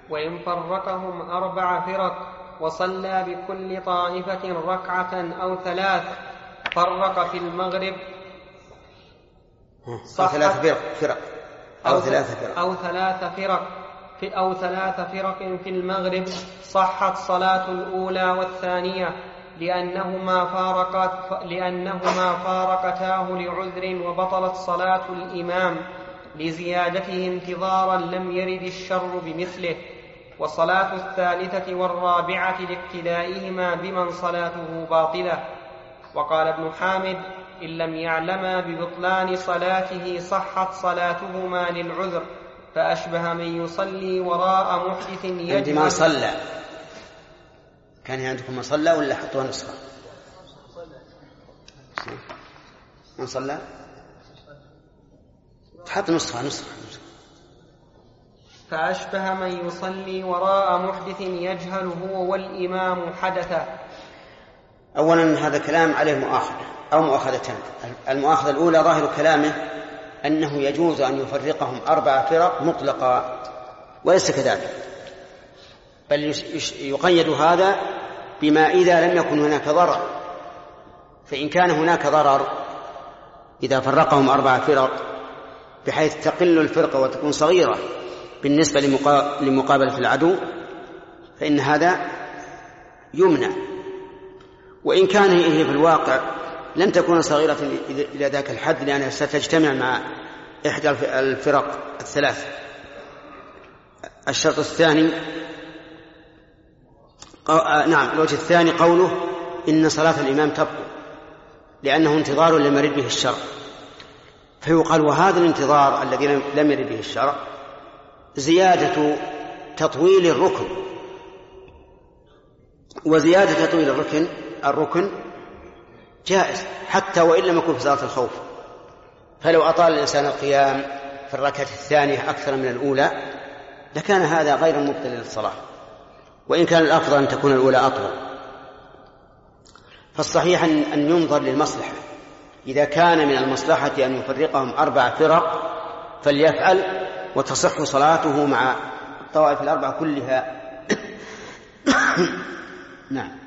وإن فرقهم 4 فرق وصلى بكل طائفة ركعة أو 3 فرق في المغرب أو 3 فرق في المغرب صحت صلاة الأولى والثانية لأنهما فارقتاه لعذر، وبطلت صلاة الإمام لزيادته انتظارا لم يرد الشر بمثله، وصلاة الثالثة والرابعة لاقتدائهما بمن صلاته باطلة. وقال ابن حامد: إن لم يعلما ببطلان صلاته صحت صلاتهما للعذر، فأشبه من يصلي وراء محدث يجهل. عندما صلى كان عندكم من صلى ولا حطوها نسخة؟ من صلى تحط نسخة. فأشبه من يصلي وراء محدث يجهل هو والإمام حدثا. أولا هذا كلام عليه مؤاخذة أو مؤاخذتان. المؤاخذة الأولى ظاهر كلامه أنه يجوز أن يفرقهم 4 فرق مطلقة، وليس كذلك، بل يقيد هذا بما إذا لم يكن هناك ضرر. فإن كان هناك ضرر إذا فرقهم 4 فرق بحيث تقل الفرقة وتكون صغيرة بالنسبة لمقابلة العدو فإن هذا يمنع. وإن كان هي في الواقع لن تكون صغيرة إلى ذاك الحد، لأنها ستجتمع مع إحدى الفرق الثلاث. الشرط الثاني الوجه الثاني قوله إن صلاة الإمام تبطل لأنه انتظار لم يرد به الشرع. فيقال وهذا الانتظار الذي لم يرد به الشرع زيادة تطويل الركن، وزيادة تطويل الركن جائز حتى وإن لم يكن في صلاة الخوف. فلو أطال الإنسان القيام في الركعة الثانية أكثر من الأولى لكان هذا غير مبطل للصلاة، وإن كان الأفضل أن تكون الأولى أطول. فالصحيح أن ينظر للمصلحة، إذا كان من المصلحة أن يفرقهم 4 فرق فليفعل وتصح صلاته مع الطوائف 4 كلها. نعم.